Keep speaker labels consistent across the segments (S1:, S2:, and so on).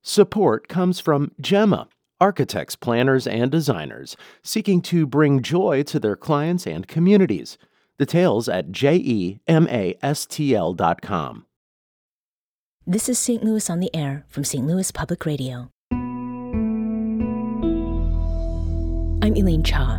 S1: Support comes from Gemma, architects, planners, and designers seeking to bring joy to their clients and communities. Details at gemastl.com.
S2: This is St. Louis on the Air from St. Louis Public Radio. I'm Elaine Cha.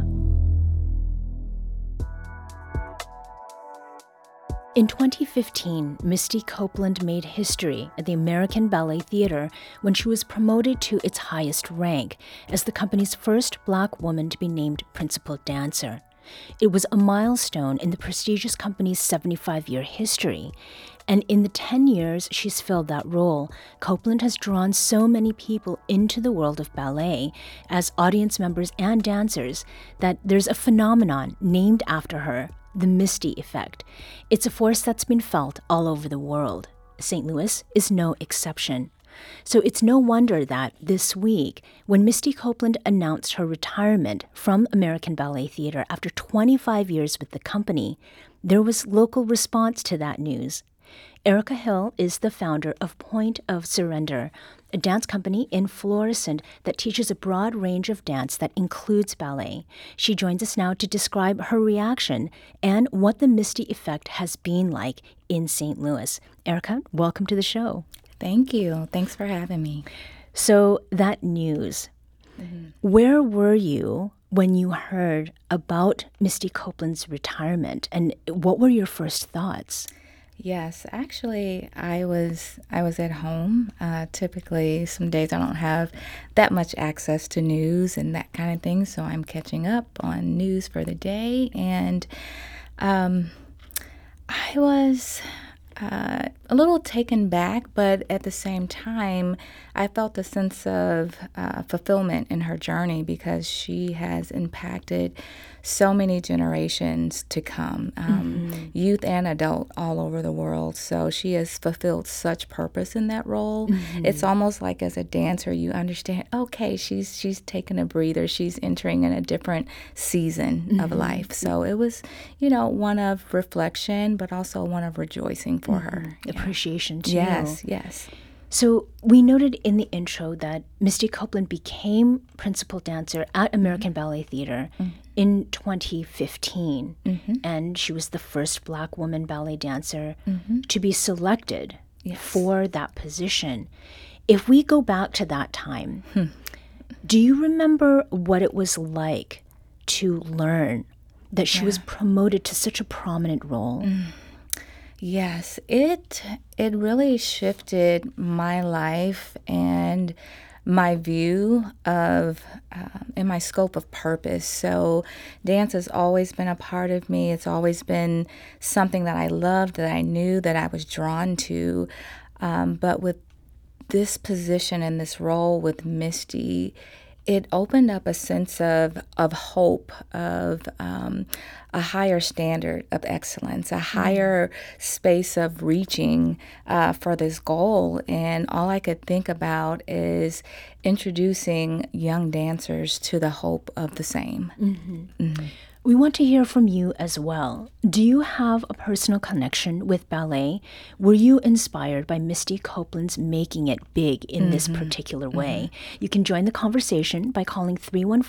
S2: In 2015, Misty Copeland made history at the American Ballet Theater when she was promoted to its highest rank as the company's first Black woman to be named principal dancer. It was a milestone in the prestigious company's 75-year history. And in the 10 years she's filled that role, Copeland has drawn so many people into the world of ballet as audience members and dancers that there's a phenomenon named after her, the Misty effect. It's a force that's been felt all over the world. St. Louis is no exception. So it's no wonder that this week, when Misty Copeland announced her retirement from American Ballet Theater after 25 years with the company, there was local response to that news. Erica Hill is the founder of Point of Surrender, a dance company in Florissant that teaches a broad range of dance that includes ballet. She joins us now to describe her reaction and what the Misty effect has been like in St. Louis. Erica, welcome to the show.
S3: Thank you. Thanks for having me.
S2: So that news, where were you when you heard about Misty Copeland's retirement, and what were your first thoughts?
S3: Yes, actually, I was at home. Typically, some days I don't have that much access to news and that kind of thing, so I'm catching up on news for the day. And I was a little taken back, but at the same time, I felt a sense of fulfillment in her journey because she has impacted so many generations to come, youth and adult all over the world. So she has fulfilled such purpose in that role. It's almost like as a dancer, you understand, okay, she's taking a breather. She's entering in a different season of life. So it was, one of reflection, but also one of rejoicing for her.
S2: Appreciation, too.
S3: Yes.
S2: So we noted in the intro that Misty Copeland became principal dancer at American Ballet Theater in 2015, and she was the first Black woman ballet dancer to be selected for that position. If we go back to that time, do you remember what it was like to learn that she was promoted to such a prominent role?
S3: Yes, it really shifted my life and my view of and my scope of purpose. So dance has always been a part of me. It's always been something that I loved, that I knew, that I was drawn to. But with this position and this role with Misty, it opened up a sense of hope, of a higher standard of excellence, a higher space of reaching for this goal. And all I could think about is introducing young dancers to the hope of the same.
S2: We want to hear from you as well. Do you have a personal connection with ballet? Were you inspired by Misty Copeland's making it big in this particular way? You can join the conversation by calling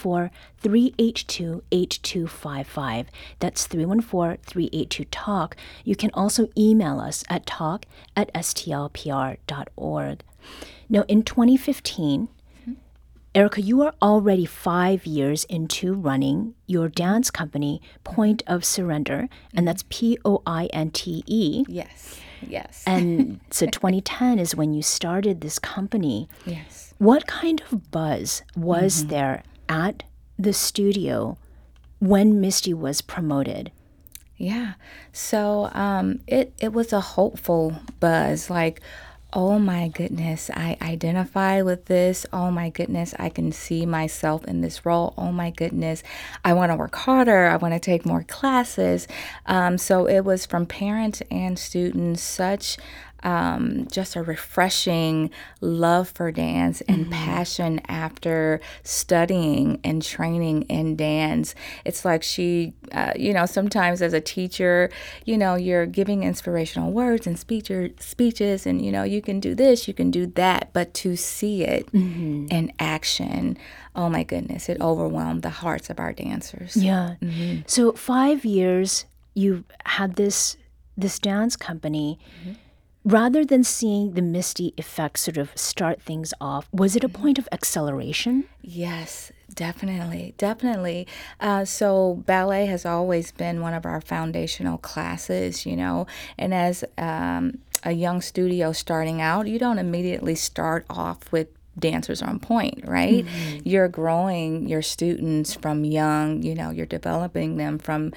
S2: 314-382-8255. That's 314-382-TALK. You can also email us at talk@stlpr.org. Now, in 2015, Erica, you are already 5 years into running your dance company, Point of Surrender, and that's Pointe.
S3: Yes.
S2: And so 2010 is when you started this company.
S3: Yes.
S2: What kind of buzz was there at the studio when Misty was promoted?
S3: Yeah. So it was a hopeful buzz, like, oh my goodness, I identify with this. Oh my goodness, I can see myself in this role. Oh my goodness, I want to work harder. I want to take more classes. So it was from parents and students such just a refreshing love for dance and passion after studying and training in dance. It's like she, sometimes as a teacher, you're giving inspirational words and speeches, and, you can do this, you can do that, but to see it in action, oh my goodness, it overwhelmed the hearts of our dancers.
S2: Yeah. So 5 years you had this dance company. Rather than seeing the Misty effect sort of start things off, was it a point of acceleration?
S3: Yes, definitely, definitely. So ballet has always been one of our foundational classes, and as a young studio starting out, you don't immediately start off with dancers on point, right? You're growing your students from young, you're developing them from,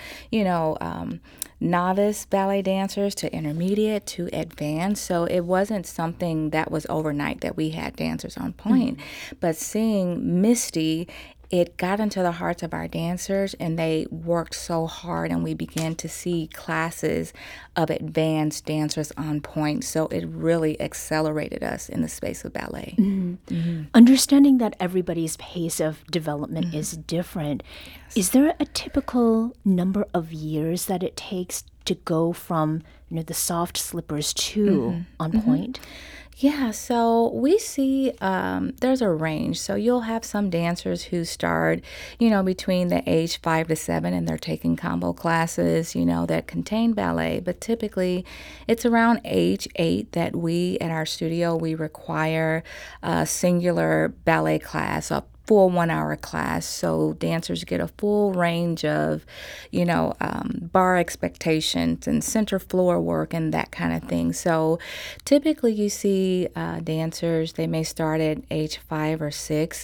S3: novice ballet dancers to intermediate to advanced. So it wasn't something that was overnight that we had dancers on point. But seeing Misty, it got into the hearts of our dancers, and they worked so hard, and we began to see classes of advanced dancers on point. So it really accelerated us in the space of ballet.
S2: Understanding that everybody's pace of development is different, is there a typical number of years that it takes to go from the soft slippers to on point?
S3: Yeah, so we see there's a range. So you'll have some dancers who start, between the age 5 to 7, and they're taking combo classes, that contain ballet. But typically, it's around age 8 that we at our studio we require a singular ballet class, a full 1-hour class, so dancers get a full range of, bar expectations and center floor work and that kind of thing. So typically you see dancers, they may start at age 5 or 6,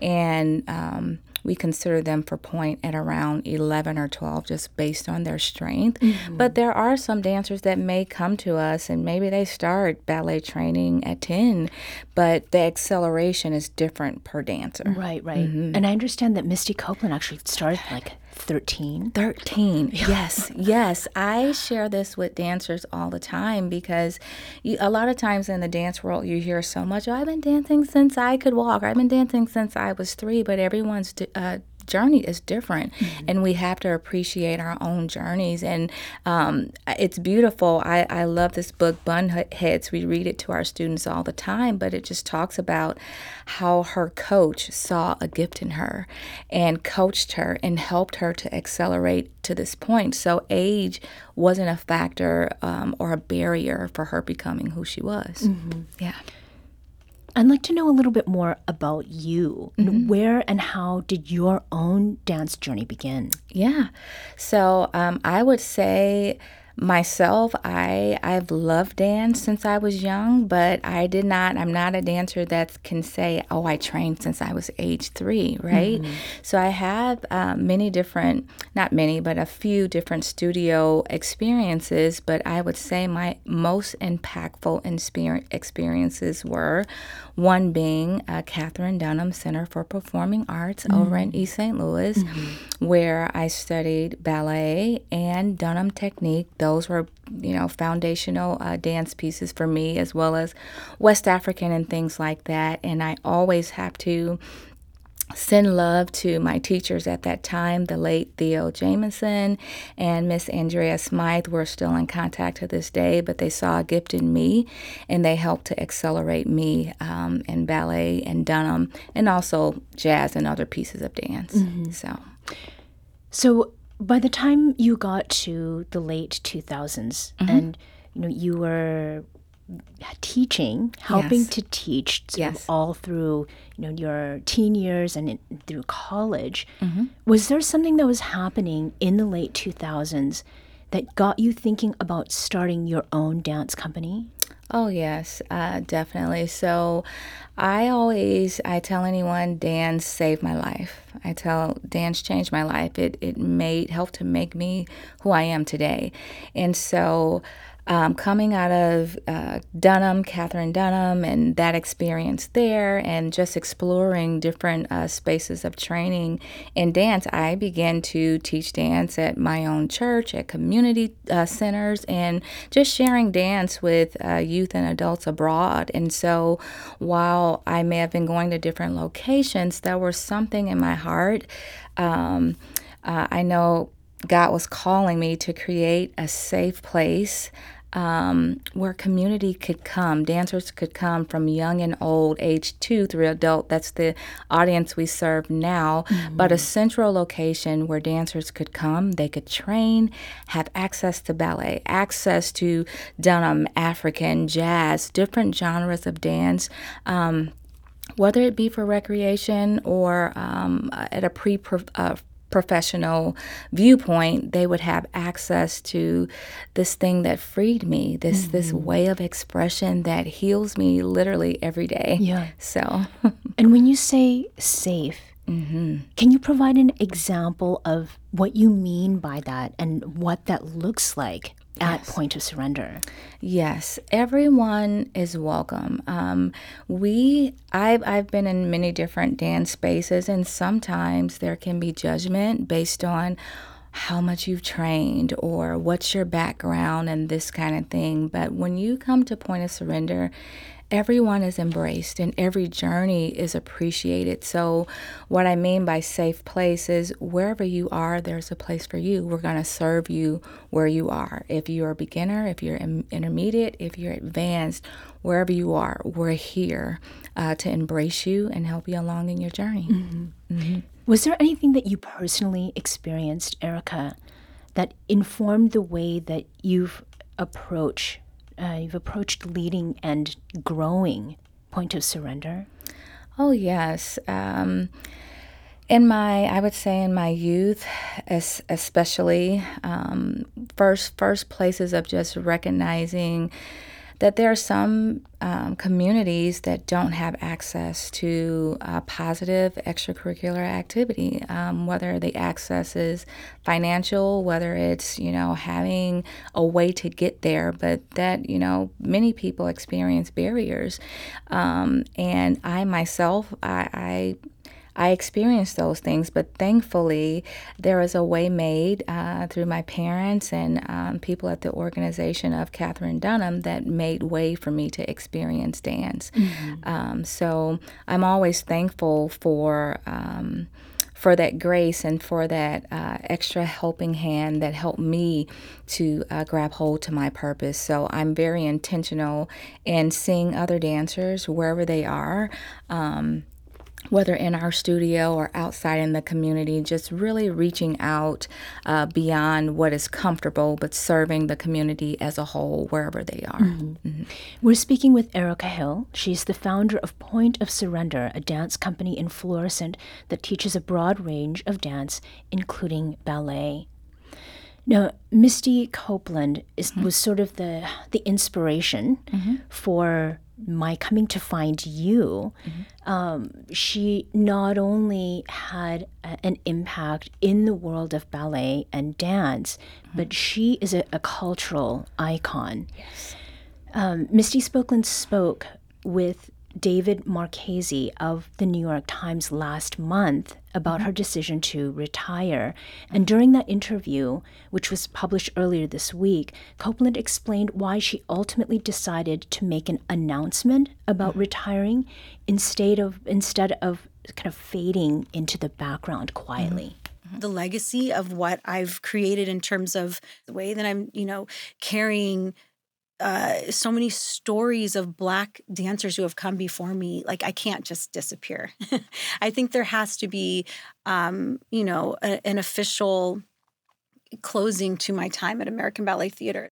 S3: and we consider them for point at around 11 or 12, just based on their strength. But there are some dancers that may come to us, and maybe they start ballet training at 10, but the acceleration is different per dancer.
S2: Right. And I understand that Misty Copeland actually started like 13.
S3: 13, yes. I share this with dancers all the time because a lot of times in the dance world you hear so much, I've been dancing since I could walk, or I've been dancing since I was 3, but everyone's journey is different, and we have to appreciate our own journeys. And it's beautiful. I love this book, Bunheads. We read it to our students all the time, but it just talks about how her coach saw a gift in her and coached her and helped her to accelerate to this point. So age wasn't a factor or a barrier for her becoming who she was. Yeah.
S2: I'd like to know a little bit more about you. Where and how did your own dance journey begin?
S3: Yeah. So I would say myself, I've loved dance since I was young, but I'm not a dancer that can say, oh, I trained since I was age 3, right? So I have not many, but a few different studio experiences, but I would say my most impactful experiences were one being Katherine Dunham Center for Performing Arts over in East St. Louis, where I studied ballet and Dunham technique. Those were, foundational dance pieces for me, as well as West African and things like that. And I always have to send love to my teachers at that time, the late Theo Jamison and Miss Andrea Smythe. We're still in contact to this day, but they saw a gift in me, and they helped to accelerate me in ballet and Dunham, and also jazz and other pieces of dance.
S2: So by the time you got to the late 2000s, and you were helping to teach all through your teen years and through college, was there something that was happening in the late 2000s that got you thinking about starting your own dance company?
S3: Oh, yes, definitely. So I tell anyone, dance saved my life. Dance changed my life. It helped to make me who I am today. And so Coming out of Dunham, Catherine Dunham, and that experience there, and just exploring different spaces of training in dance, I began to teach dance at my own church, at community centers, and just sharing dance with youth and adults abroad. And so while I may have been going to different locations, there was something in my heart. I know God was calling me to create a safe place where community could come. Dancers could come from young and old, age 2 through adult. That's the audience we serve now. But a central location where dancers could come, they could train, have access to ballet, access to Dunham, African, jazz, different genres of dance. Whether it be for recreation or at a professional viewpoint, they would have access to this thing that freed me, this way of expression that heals me literally every day.
S2: Yeah.
S3: So,
S2: And when you say safe, can you provide an example of what you mean by that and what that looks like at Point of Surrender?
S3: yes, everyone is welcome. I've been in many different dance spaces, and sometimes there can be judgment based on how much you've trained or what's your background and this kind of thing. But when you come to Point of Surrender, everyone is embraced and every journey is appreciated. So what I mean by safe place is wherever you are, there's a place for you. We're going to serve you where you are. If you're a beginner, if you're intermediate, if you're advanced, wherever you are, we're here to embrace you and help you along in your journey.
S2: Was there anything that you personally experienced, Erica, that informed the way that you've approached leading and growing Point of Surrender?
S3: Oh, yes. I would say in my youth, especially, first places of just recognizing that there are some communities that don't have access to positive extracurricular activity, whether the access is financial, whether it's, having a way to get there, but that, many people experience barriers. And I myself, I experienced those things, but thankfully there was a way made through my parents and people at the organization of Catherine Dunham that made way for me to experience dance. So I'm always thankful for that grace and for that extra helping hand that helped me to grab hold to my purpose. So I'm very intentional in seeing other dancers wherever they are, whether in our studio or outside in the community, just really reaching out beyond what is comfortable, but serving the community as a whole wherever they are.
S2: We're speaking with Erica Hill. She's the founder of Point of Surrender, a dance company in Florissant that teaches a broad range of dance, including ballet. Now, Misty Copeland was sort of the inspiration for my coming to find you. She not only had an impact in the world of ballet and dance, but she is a cultural icon.
S3: Yes.
S2: Misty Copeland spoke with David Marchese of the New York Times last month about her decision to retire. And during that interview, which was published earlier this week, Copeland explained why she ultimately decided to make an announcement about retiring instead of kind of fading into the background quietly.
S4: The legacy of what I've created in terms of the way that I'm, carrying so many stories of Black dancers who have come before me. Like, I can't just disappear. I think there has to be, an official closing to my time at American Ballet Theater.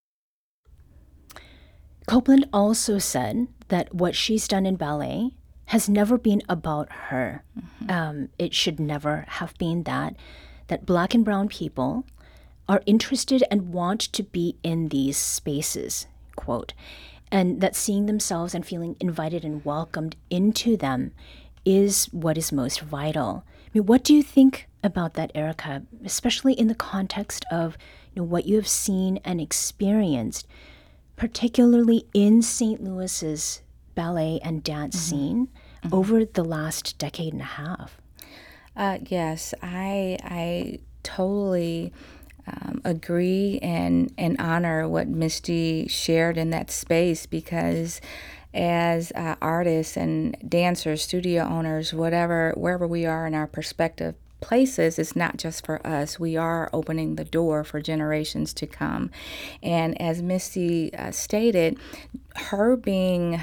S2: Copeland also said that what she's done in ballet has never been about her. It should never have been that Black and brown people are interested and want to be in these spaces, quote, and that seeing themselves and feeling invited and welcomed into them is what is most vital. I mean, what do you think about that, Erica, especially in the context of what you have seen and experienced, particularly in St. Louis's ballet and dance scene over the last decade and a half.
S3: Yes, I totally agree and honor what Misty shared in that space, because as artists and dancers, studio owners, wherever we are in our perspective places, it's not just for us. We are opening the door for generations to come. And as Misty stated, her being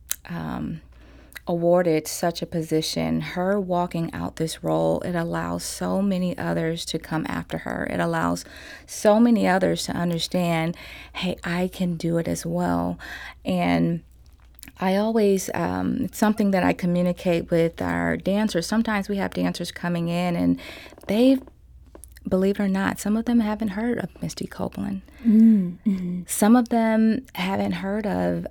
S3: awarded such a position, her walking out this role, it allows so many others to come after her. It allows so many others to understand, hey, I can do it as well. And I always, it's something that I communicate with our dancers. Sometimes we have dancers coming in and they've, believe it or not, some of them haven't heard of Misty Copeland. Mm-hmm. Some of them haven't heard of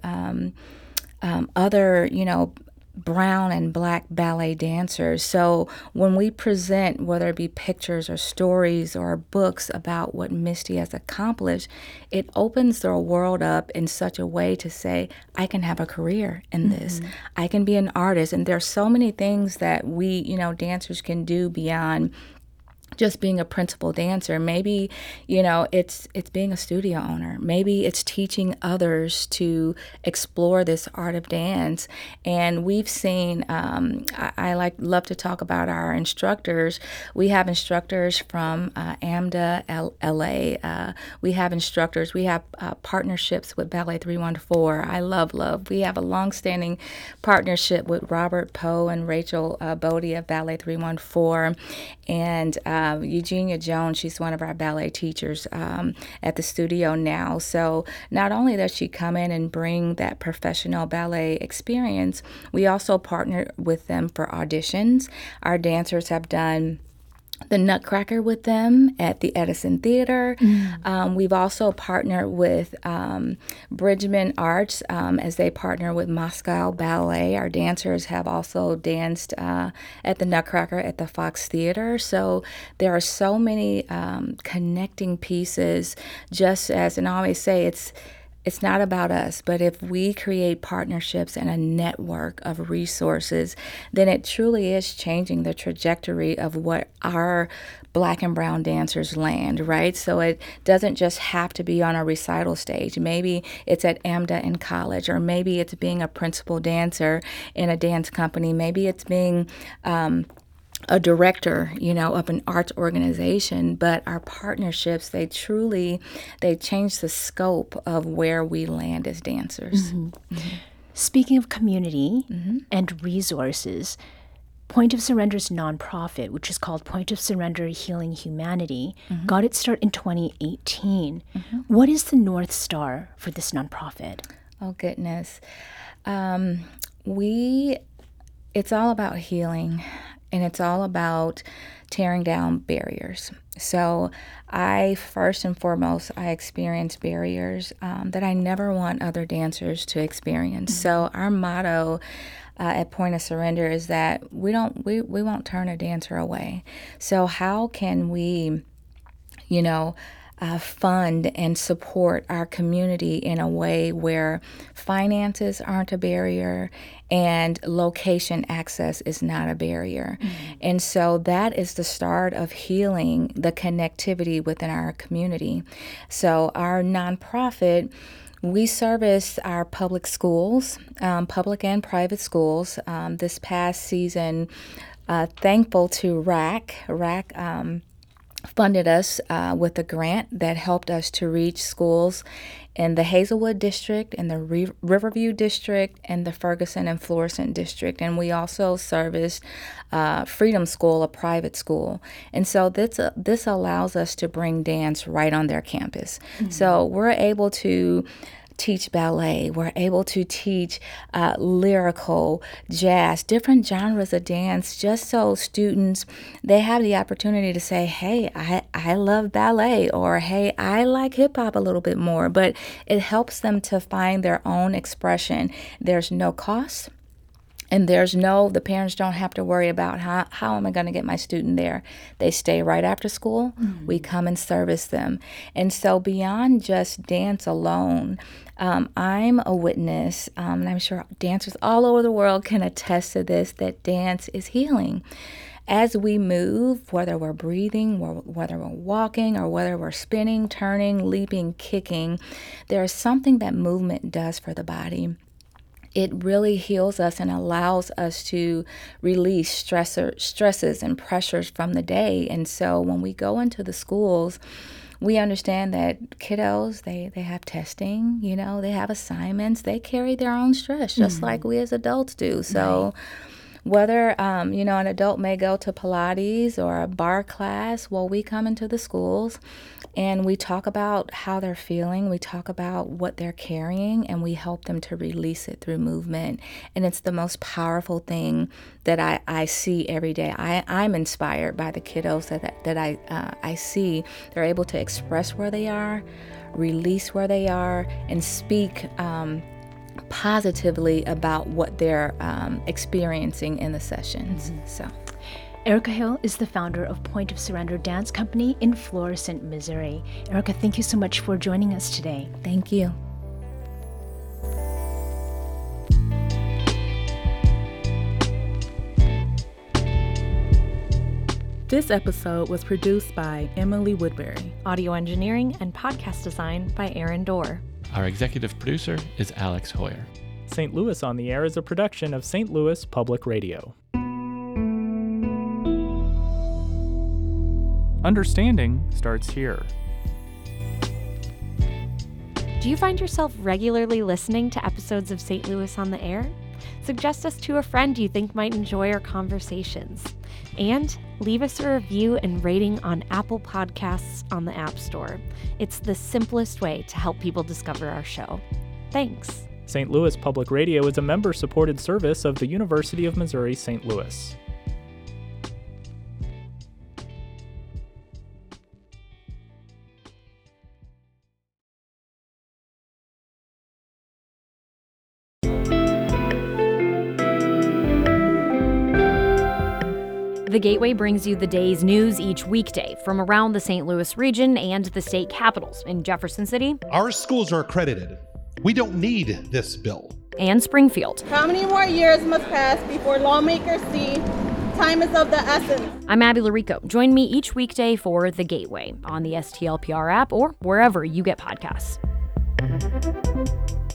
S3: other, brown and black ballet dancers. So when we present, whether it be pictures or stories or books about what Misty has accomplished, it opens their world up in such a way to say, I can have a career in this. I can be an artist. And there's so many things that we, dancers can do beyond just being a principal dancer. Maybe, it's being a studio owner. Maybe it's teaching others to explore this art of dance. And we've seen, I love to talk about our instructors. We have instructors from AMDA, LA. We have instructors. We have partnerships with Ballet 314. I love. We have a long-standing partnership with Robert Poe and Rachel Bodie of Ballet 314. And Eugenia Jones, she's one of our ballet teachers at the studio now. So not only does she come in and bring that professional ballet experience, we also partner with them for auditions. Our dancers have done the Nutcracker with them at the Edison Theater. We've also partnered with Bridgman Arts as they partner with Moscow Ballet. Our dancers have also danced at the Nutcracker at the Fox Theater. So there are so many connecting pieces, just as, and I always say, it's not about us, but if we create partnerships and a network of resources, then it truly is changing the trajectory of what our Black and brown dancers land, right? So it doesn't just have to be on a recital stage. Maybe it's at AMDA in college, or maybe it's being a principal dancer in a dance company. Maybe it's being a director, of an arts organization, but our partnerships, they change the scope of where we land as dancers.
S2: Speaking of community and resources, Point of Surrender's nonprofit, which is called Point of Surrender Healing Humanity, got its start in 2018. What is the North Star for this nonprofit?
S3: Oh, goodness. It's all about healing. And it's all about tearing down barriers. So first and foremost, I experienced barriers that I never want other dancers to experience. So our motto at Point of Surrender is that we won't turn a dancer away. So how can we, fund and support our community in a way where finances aren't a barrier and location access is not a barrier. And so that is the start of healing the connectivity within our community. So our nonprofit, we service our public schools, public and private schools. This past season, thankful to RAC funded us with a grant that helped us to reach schools in the Hazelwood District, in the Riverview District, and the Ferguson and Florissant District. And we also serviced Freedom School, a private school. And so this allows us to bring dance right on their campus. So we're able to teach ballet. We're able to teach lyrical, jazz, different genres of dance, just so students, they have the opportunity to say, hey, I love ballet, or hey, I like hip hop a little bit more. But it helps them to find their own expression. There's no cost. And the parents don't have to worry about how am I going to get my student there. They stay right after school. Mm-hmm. We come and service them. And so beyond just dance alone, I'm a witness, and I'm sure dancers all over the world can attest to this, that dance is healing. As we move, whether we're breathing, whether we're walking, or whether we're spinning, turning, leaping, kicking, there is something that movement does for the body. It really heals us and allows us to release stresses and pressures from the day. And so when we go into the schools, we understand that kiddos, they have testing, they have assignments, they carry their own stress, just like we as adults do. So whether, an adult may go to Pilates or a bar class, well, we come into the schools and we talk about how they're feeling. We talk about what they're carrying, and we help them to release it through movement. And it's the most powerful thing that I see every day. I'm inspired by the kiddos that I see. They're able to express where they are, release where they are, and speak positively about what they're experiencing in the sessions. Mm-hmm. So,
S2: Erica Hill is the founder of Point of Surrender Dance Company in Florissant, Missouri. Erica, thank you so much for joining us today.
S3: Thank you.
S5: This episode was produced by Emily Woodbury.
S6: Audio engineering and podcast design by Aaron Dorr.
S7: Our executive producer is Alex Hoyer.
S8: St. Louis on the Air is a production of St. Louis Public Radio. Understanding starts here.
S6: Do you find yourself regularly listening to episodes of St. Louis on the Air? Suggest us to a friend you think might enjoy our conversations. And leave us a review and rating on Apple Podcasts on the App Store. It's the simplest way to help people discover our show. Thanks.
S8: St. Louis Public Radio is a member-supported service of the University of Missouri St. Louis.
S6: The Gateway brings you the day's news each weekday from around the St. Louis region and the state capitals in Jefferson City.
S9: Our schools are accredited. We don't need this bill.
S6: And Springfield.
S10: How many more years must pass before lawmakers see time is of the essence?
S6: I'm Abby Larico. Join me each weekday for The Gateway on the STLPR app or wherever you get podcasts.